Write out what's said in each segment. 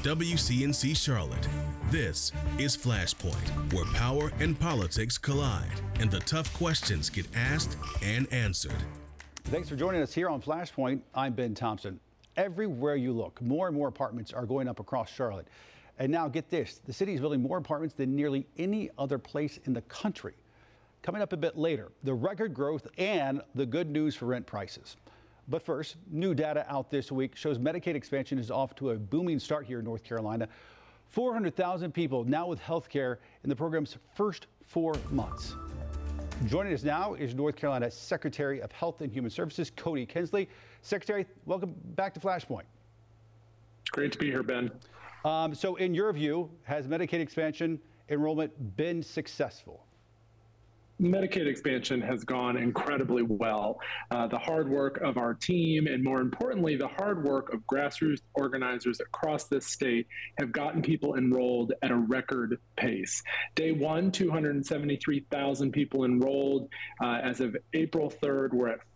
WCNC Charlotte. This is Flashpoint, where power and politics collide and the tough questions get asked and answered. Thanks for joining us here on Flashpoint. I'm Ben Thompson. Everywhere you look, more and more apartments are going up across Charlotte. And now get this, the city is building more apartments than nearly any other place in the country. Coming up a bit later, the record growth and the good news for rent prices. But first, new data out this week shows Medicaid expansion is off to a booming start here in North Carolina. 400,000 people now with health care in the program's first 4 months. Joining us now is North Carolina Secretary of Health and Human Services, Cody Kinsley. Secretary, welcome back to Flashpoint. Great to be here, Ben. So in your view, has Medicaid expansion enrollment been successful? Medicaid expansion has gone incredibly well. The hard work of our team, and more importantly, the hard work of grassroots organizers across this state have gotten people enrolled at a record pace. Day one, 273,000 people enrolled. As of April 3rd, we're at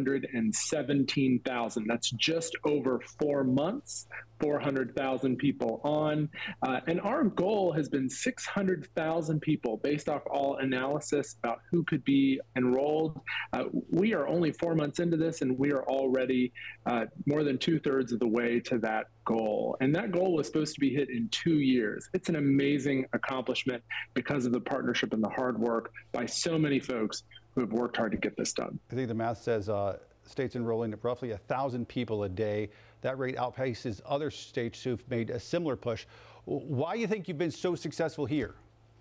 417,000. That's just over 4 months. 400,000 people on. And our goal has been 600,000 people based off all analysis about who could be enrolled. We are only 4 months into this, and we are already more than 2/3 of the way to that goal. And that goal was supposed to be hit in 2 years. It's an amazing accomplishment because of the partnership and the hard work by so many folks who have worked hard to get this done. I think the math says states enrolling at roughly 1,000 people a day. That rate outpaces other states who've made a similar push. Why do you think you've been so successful here?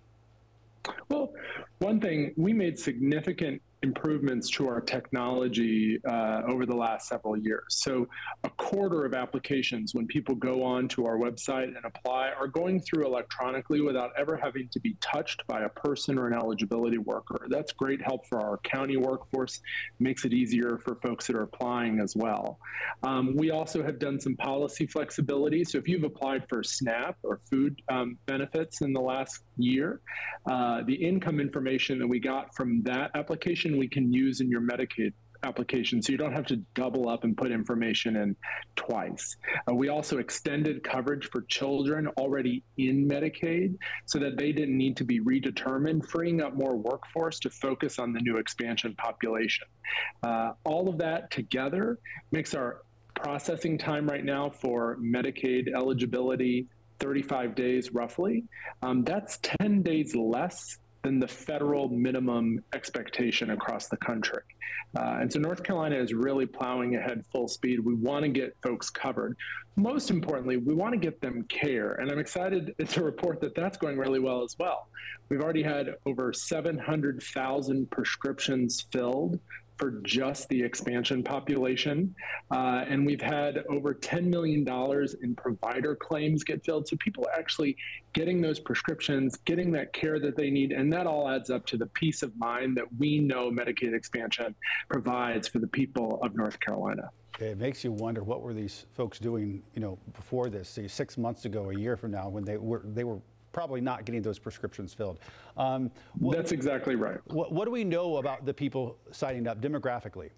Well, one thing, we made significant improvements to our technology over the last several years. So a quarter of applications when people go on to our website and apply are going through electronically without ever having to be touched by a person or an eligibility worker. That's great help for our county workforce, makes it easier for folks that are applying as well. We also have done some policy flexibility. So if you've applied for SNAP or food benefits in the last year, the income information that we got from that application we can use in your Medicaid application, so you don't have to double up and put information in twice. We also extended coverage for children already in Medicaid so that they didn't need to be redetermined, freeing up more workforce to focus on the new expansion population. All of that together makes our processing time right now for Medicaid eligibility 35 days roughly. That's 10 days less than the federal minimum expectation across the country. And so North Carolina is really plowing ahead full speed. We want to get folks covered. Most importantly, we want to get them care. And I'm excited to report that that's going really well as well. We've already had over 700,000 prescriptions filled for just the expansion population. And we've had over $10 million in provider claims get filled. So people are actually getting those prescriptions, getting that care that they need. And that all adds up to the peace of mind that we know Medicaid expansion provides for the people of North Carolina. It makes you wonder, what were these folks doing, before this, say 6 months ago, a year from now, when they were probably not getting those prescriptions filled. That's exactly right. What do we know about the people signing up demographically?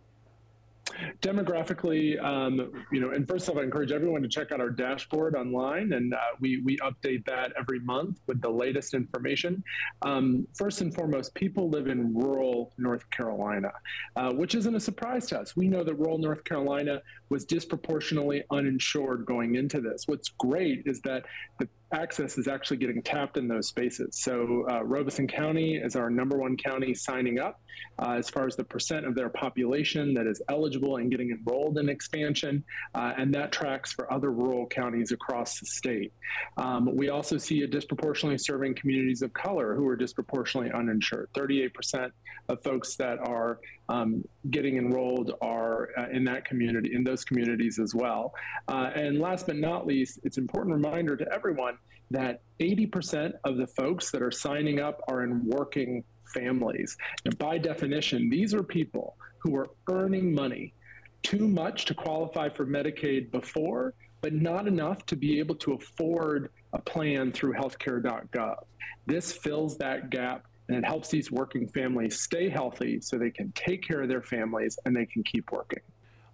Demographically, and first off, I encourage everyone to check out our dashboard online, and we update that every month with the latest information. First and foremost, people live in rural North Carolina, which isn't a surprise to us. We know that rural North Carolina was disproportionately uninsured going into this. What's great is that the access is actually getting tapped in those spaces. So Robeson County is our #1 county signing up as far as the percent of their population that is eligible and getting enrolled in expansion, and that tracks for other rural counties across the state. We also see it disproportionately serving communities of color who are disproportionately uninsured. 38% of folks that are getting enrolled are in that community, in those communities as well. And last but not least, it's an important reminder to everyone that 80% of the folks that are signing up are in working families. And by definition, these are people who are earning money, too much to qualify for Medicaid before, but not enough to be able to afford a plan through healthcare.gov. This fills that gap, and it helps these working families stay healthy so they can take care of their families and they can keep working.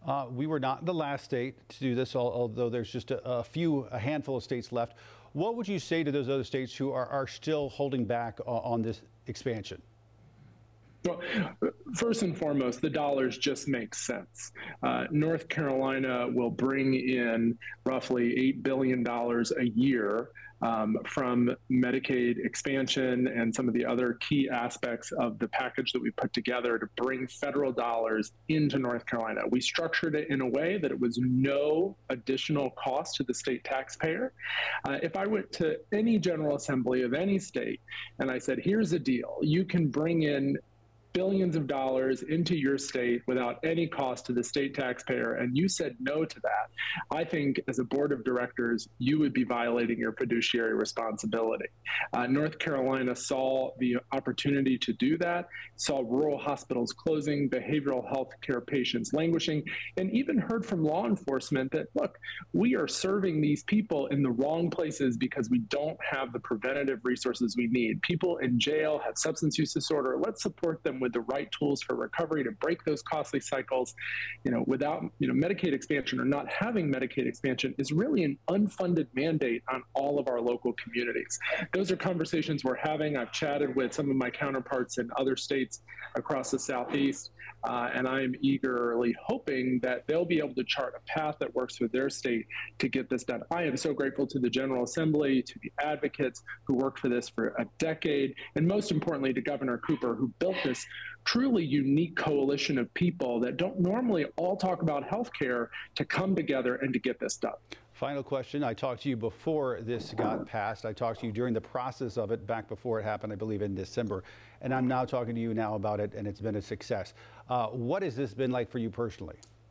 We were not the last state to do this, although there's just a handful of states left. What would you say to those other states who are still holding back on this expansion? Well, first and foremost, the dollars just make sense. North Carolina will bring in roughly $8 billion a year from Medicaid expansion and some of the other key aspects of the package that we put together to bring federal dollars into North Carolina. We structured it in a way that it was no additional cost to the state taxpayer. If I went to any General Assembly of any state and I said, here's a deal, you can bring in billions of dollars into your state without any cost to the state taxpayer, and you said no to that, I think as a board of directors, you would be violating your fiduciary responsibility. North Carolina saw the opportunity to do that, saw rural hospitals closing, behavioral health care patients languishing, and even heard from law enforcement that, look, we are serving these people in the wrong places because we don't have the preventative resources we need. People in jail have substance use disorder. Let's support them with the right tools for recovery to break those costly cycles. Without Medicaid expansion or not having Medicaid expansion is really an unfunded mandate on all of our local communities. Those are conversations we're having. I've chatted with some of my counterparts in other states across the Southeast, and I am eagerly hoping that they'll be able to chart a path that works for their state to get this done. I am so grateful to the General Assembly, to the advocates who worked for this for a decade, and most importantly to Governor Cooper, who built this truly unique coalition of people that don't normally all talk about healthcare to come together and to get this done. Final question. I talked to you before this got passed. I talked to you during the process of it back before it happened, I believe in December. And I'm now talking to you now about it, and it's been a success. What has this been like for you personally?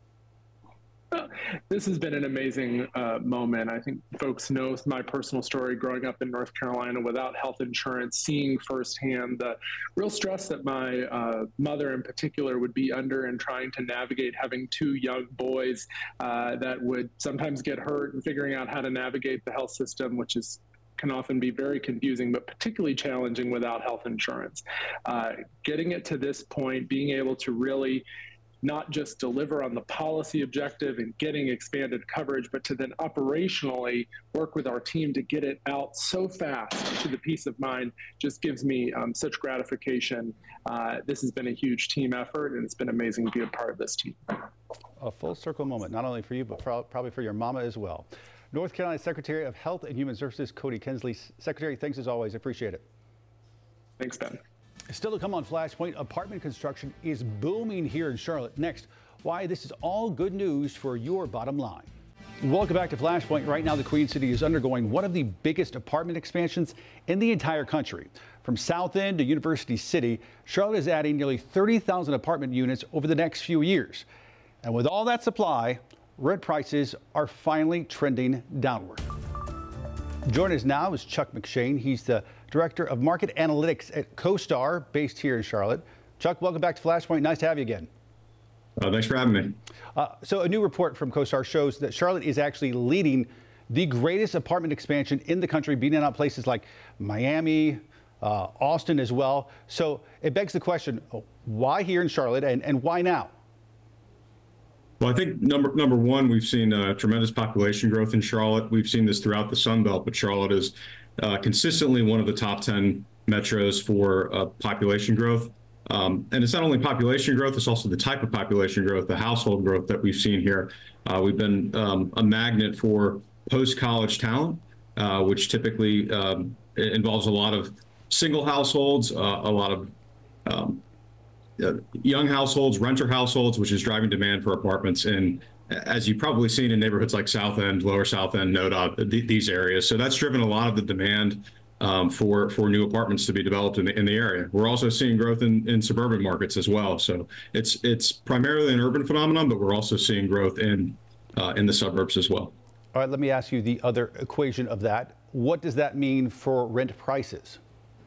This has been an amazing moment. I think folks know my personal story growing up in North Carolina without health insurance, seeing firsthand the real stress that my mother in particular would be under and trying to navigate having two young boys that would sometimes get hurt and figuring out how to navigate the health system, which can often be very confusing, but particularly challenging without health insurance. Getting it to this point, being able to really not just deliver on the policy objective and getting expanded coverage, but to then operationally work with our team to get it out so fast to the peace of mind just gives me such gratification. This has been a huge team effort, and it's been amazing to be a part of this team. A full circle moment, not only for you, but probably for your mama as well. North Carolina Secretary of Health and Human Services, Cody Kensley. Secretary, thanks as always. Appreciate it. Thanks, Ben. Still to come on Flashpoint, apartment construction is booming here in Charlotte. Next, why this is all good news for your bottom line. Welcome back to Flashpoint. Right now, the Queen City is undergoing one of the biggest apartment expansions in the entire country. From South End to University City, Charlotte is adding nearly 30,000 apartment units over the next few years. And with all that supply, rent prices are finally trending downward. Joining us now is Chuck McShane. He's the Director of Market Analytics at CoStar, based here in Charlotte. Chuck, welcome back to Flashpoint. Nice to have you again. Thanks for having me. So a new report from CoStar shows that Charlotte is actually leading the greatest apartment expansion in the country, beating out places like Miami, Austin as well. So it begs the question, why here in Charlotte and why now? Well, I think number one, we've seen tremendous population growth in Charlotte. We've seen this throughout the Sun Belt, but Charlotte is consistently one of the top 10 metros for population growth. And it's not only population growth, it's also the type of population growth, the household growth that we've seen here. We've been a magnet for post-college talent, which typically involves a lot of single households, a lot of young households, renter households, which is driving demand for apartments. And as you've probably seen in neighborhoods like South End, Lower South End, NoDa, these areas. So that's driven a lot of the demand for new apartments to be developed in the area. We're also seeing growth in suburban markets as well. So it's primarily an urban phenomenon, but we're also seeing growth in the suburbs as well. All right, let me ask you the other equation of that. What does that mean for rent prices?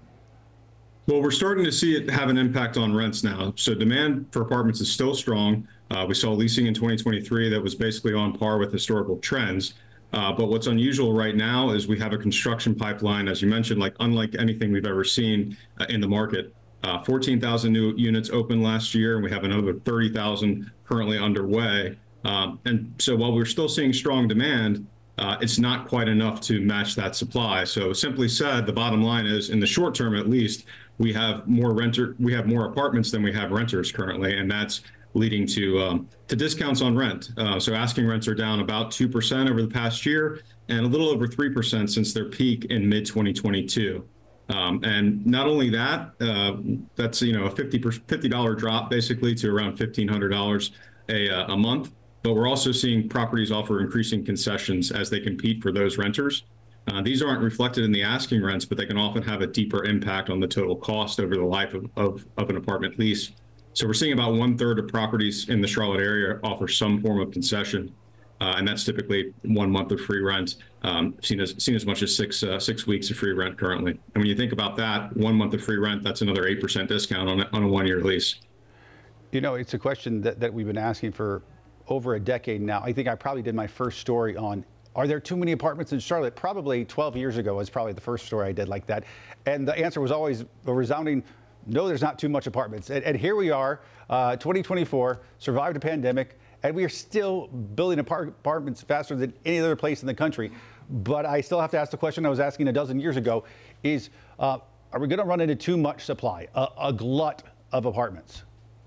Well, we're starting to see it have an impact on rents now. So demand for apartments is still strong. We saw leasing in 2023 that was basically on par with historical trends. But what's unusual right now is we have a construction pipeline, as you mentioned, unlike anything we've ever seen in the market. 14,000 new units opened last year, and we have another 30,000 currently underway. And so while we're still seeing strong demand, it's not quite enough to match that supply. So simply said, the bottom line is, in the short term at least, we have more apartments than we have renters currently, and that's leading to discounts on rent. So asking rents are down about 2% over the past year, and a little over 3% since their peak in mid-2022. And not only that, that's a $50 drop basically to around $1,500 a month. But we're also seeing properties offer increasing concessions as they compete for those renters. These aren't reflected in the asking rents, but they can often have a deeper impact on the total cost over the life of an apartment lease. So we're seeing about 1/3 of properties in the Charlotte area offer some form of concession, and that's typically 1 month of free rent, seen as much as six weeks of free rent currently. And when you think about that, 1 month of free rent, that's another 8% discount on a 1-year lease. It's a question that we've been asking for over a decade now. I think I probably did my first story on, are there too many apartments in Charlotte? Probably 12 years ago was probably the first story I did like that. And the answer was always a resounding, no, there's not too much apartments. And here we are, 2024, survived a pandemic, and we are still building apartments faster than any other place in the country. But I still have to ask the question I was asking a dozen years ago is, are we going to run into too much supply, a glut of apartments?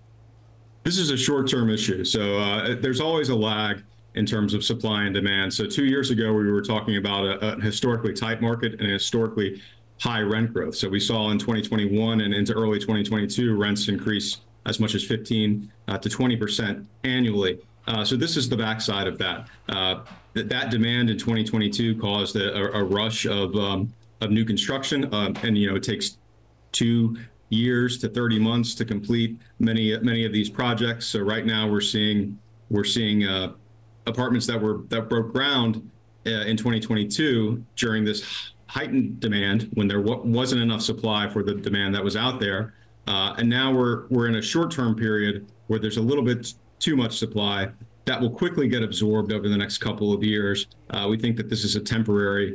This is a short-term issue. So there's always a lag in terms of supply and demand. So 2 years ago, we were talking about a historically tight market and a historically high rent growth. So we saw in 2021 and into early 2022, rents increase as much as 15 to 20% annually. So this is the backside of that. That demand in 2022 caused a rush of new construction, and it takes 2 years to 30 months to complete many of these projects. So right now we're seeing apartments that broke ground in 2022 during this heightened demand when there wasn't enough supply for the demand that was out there, and now we're in a short-term period where there's a little bit too much supply that will quickly get absorbed over the next couple of years. We think that this is a temporary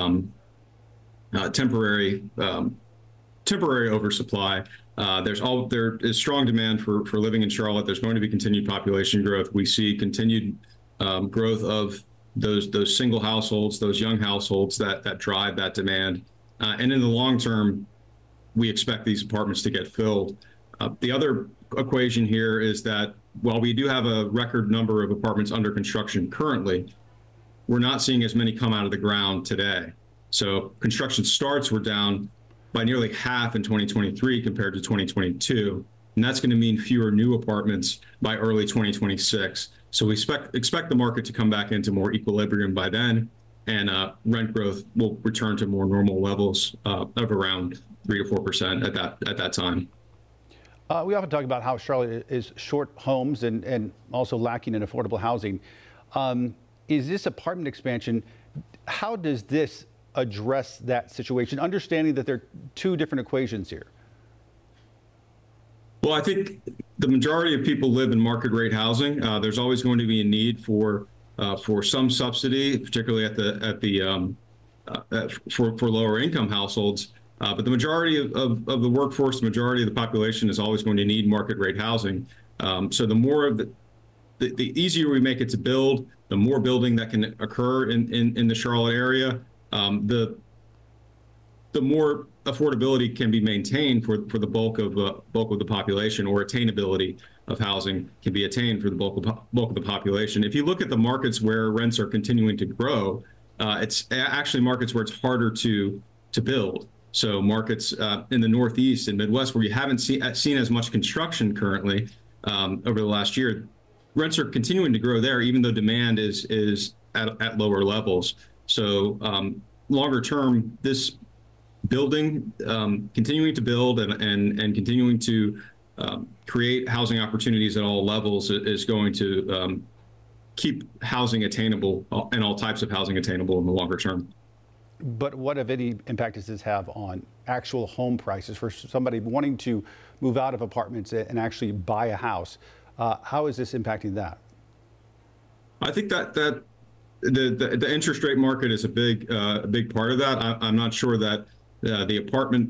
oversupply. There is strong demand for living in Charlotte. There's going to be continued population growth. We see continued growth of those single households, those young households that drive that demand. And in the long term, we expect these apartments to get filled. The other equation here is that while we do have a record number of apartments under construction currently, we're not seeing as many come out of the ground today. So construction starts were down by nearly half in 2023 compared to 2022. And that's going to mean fewer new apartments by early 2026. So we expect the market to come back into more equilibrium by then, and rent growth will return to more normal levels of around 3 to 4% at that time. We often talk about how Charlotte is short homes and also lacking in affordable housing. Is this apartment expansion, how does this address that situation, understanding that there are two different equations here? Well, I think the majority of people live in market rate housing. There's always going to be a need for some subsidy, particularly for lower income households. But the majority of the workforce, the majority of the population is always going to need market rate housing. So the more of the easier we make it to build, the more building that can occur in the Charlotte area, the more affordability can be maintained for the bulk of the population, or attainability of housing can be attained for the bulk of the population. If you look at the markets where rents are continuing to grow, it's actually markets where it's harder to build. So markets in the Northeast and Midwest where you haven't seen as much construction currently over the last year, rents are continuing to grow there, even though demand is at lower levels. So longer term, this building, continuing to build and continuing to create housing opportunities at all levels is going to keep housing attainable, and all types of housing attainable in the longer term. But what, if any, impact does this have on actual home prices for somebody wanting to move out of apartments and actually buy a house? How is this impacting that? I think that the interest rate market is a big part of that. I'm not sure that the apartment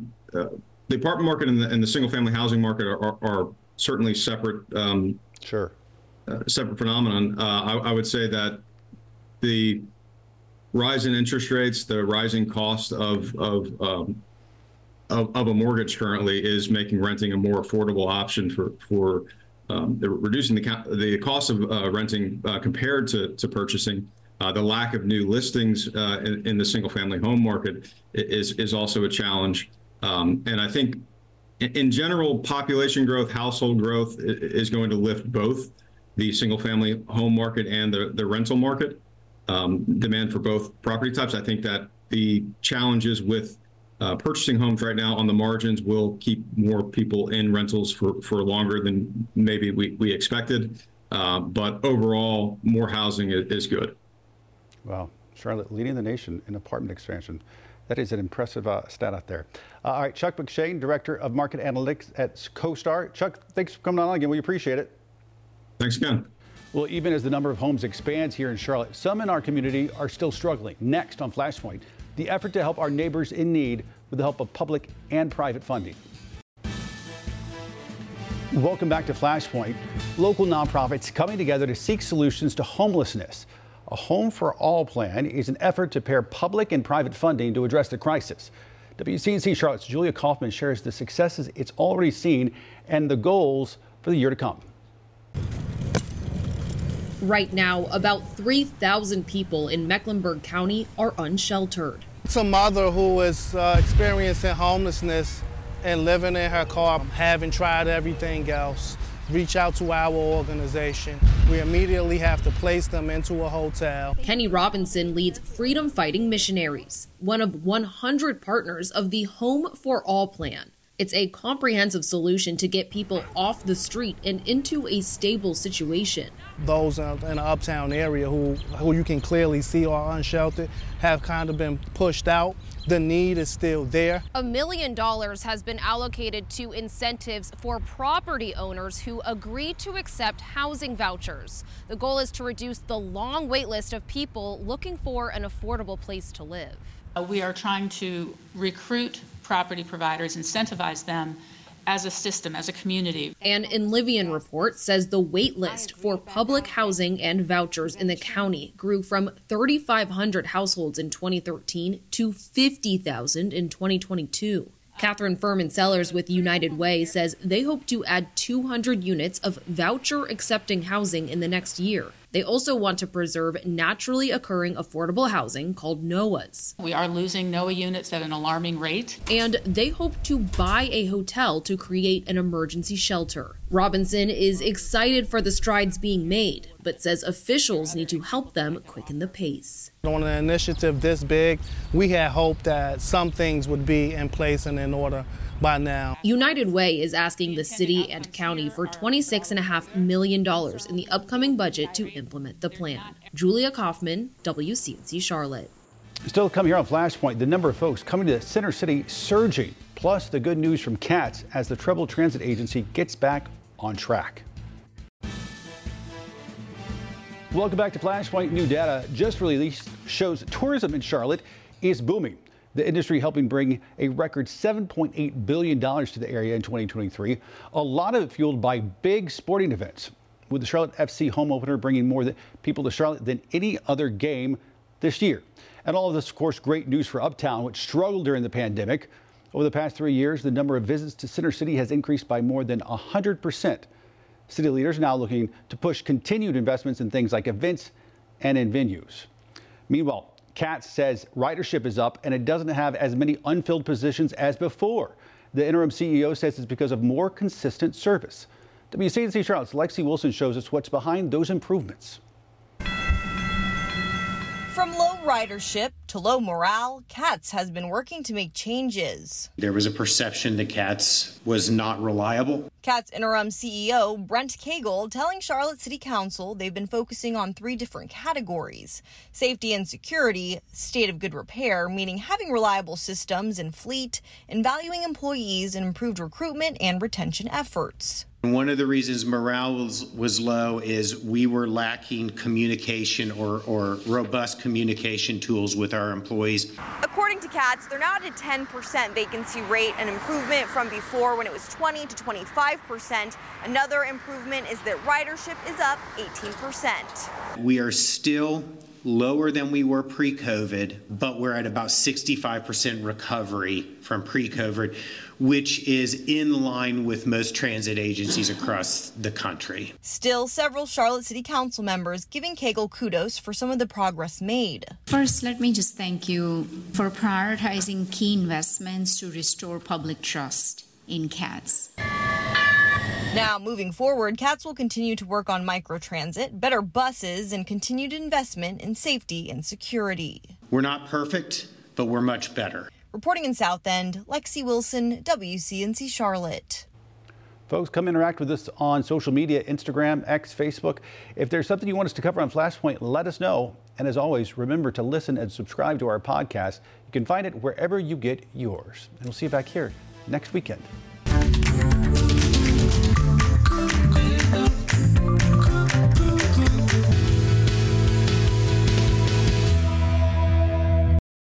market and the single family housing market are certainly separate Sure. separate phenomenon. I would say that the rise in interest rates, the rising cost of a mortgage currently is making renting a more affordable option for reducing the cost of renting compared to purchasing. The lack of new listings in the single-family home market is also a challenge. And I think, in general, population growth, household growth is going to lift both the single-family home market and the rental market. Demand for both property types. I think that the challenges with purchasing homes right now on the margins will keep more people in rentals for longer than maybe we expected. But overall, more housing is good. Wow. Charlotte leading the nation in apartment expansion. That is an impressive stat out there. All right, Chuck McShane, Director of Market Analytics at CoStar. Chuck, thanks for coming on again. We appreciate it. Thanks again. Well, even as the number of homes expands here in Charlotte, some in our community are still struggling. Next on Flashpoint, the effort to help our neighbors in need with the help of public and private funding. Welcome back to Flashpoint. Local nonprofits coming together to seek solutions to homelessness. A Home for All plan is an effort to pair public and private funding to address the crisis. WCNC Charlotte's Julia Kaufman shares the successes it's already seen and the goals for the year to come. Right now, about 3,000 people in Mecklenburg County are unsheltered. It's a mother who is experiencing homelessness and living in her car, having tried everything else. Reach out to our organization. We immediately have to place them into a hotel. Kenny Robinson leads Freedom Fighting Missionaries, one of 100 partners of the Home for All plan. It's a comprehensive solution to get people off the street and into a stable situation. Those in the uptown area who you can clearly see are unsheltered have kind of been pushed out. The need is still there. $1 million has been allocated to incentives for property owners who agree to accept housing vouchers. The goal is to reduce the long wait list of people looking for an affordable place to live. We are trying to recruit property providers, incentivize them as a system, as a community. An Enlivian report says the wait list for public housing and vouchers in the county grew from 3,500 households in 2013 to 50,000 in 2022. Catherine Furman Sellers with United Way says they hope to add 200 units of voucher-accepting housing in the next year. They also want to preserve naturally occurring affordable housing called NOAHs. We are losing NOAH units at an alarming rate. And they hope to buy a hotel to create an emergency shelter. Robinson is excited for the strides being made, but says officials need to help them quicken the pace. On an initiative this big, we had hoped that some things would be in place and in order by now. United Way is asking the city and county for $26.5 million in the upcoming budget to implement the plan. Julia Kaufman, WCNC Charlotte. Still to come here on Flashpoint, the number of folks coming to the Center City surging, plus the good news from CATS as the Treble Transit Agency gets back on track. Welcome back to Flashpoint. New data just released shows tourism in Charlotte is booming. The industry helping bring a record $7.8 billion to the area in 2023. A lot of it fueled by big sporting events, with the Charlotte FC home opener bringing more people to Charlotte than any other game this year. And all of this, of course, great news for Uptown, which struggled during the pandemic. Over the past 3 years, the number of visits to Center City has increased by more than 100%. City leaders now looking to push continued investments in things like events and in venues. Meanwhile, CATS says ridership is up and it doesn't have as many unfilled positions as before. The interim CEO says it's because of more consistent service. WCNC Charlotte's Lexi Wilson shows us what's behind those improvements. From low ridership to low morale, CATS has been working to make changes. There was a perception that CATS was not reliable. CATS interim CEO Brent Cagle telling Charlotte City Council they've been focusing on 3 different categories: safety and security, state of good repair, meaning having reliable systems and fleet, and valuing employees and improved recruitment and retention efforts. One of the reasons morale was low is we were lacking communication or robust communication tools with our employees. According to CATS, they're now at a 10% vacancy rate, an improvement from before when it was 20 to 25%. Another improvement is that ridership is up 18%. We are still lower than we were pre-COVID, but we're at about 65% recovery from pre-COVID, which is in line with most transit agencies across the country. Still, several Charlotte City Council members giving Cagle kudos for some of the progress made. First, let me just thank you for prioritizing key investments to restore public trust in CATS. Now, moving forward, CATS will continue to work on microtransit, better buses, and continued investment in safety and security. We're not perfect, but we're much better. Reporting in South End, Lexi Wilson, WCNC Charlotte. Folks, come interact with us on social media, Instagram, X, Facebook. If there's something you want us to cover on Flashpoint, let us know. And as always, remember to listen and subscribe to our podcast. You can find it wherever you get yours. And we'll see you back here next weekend.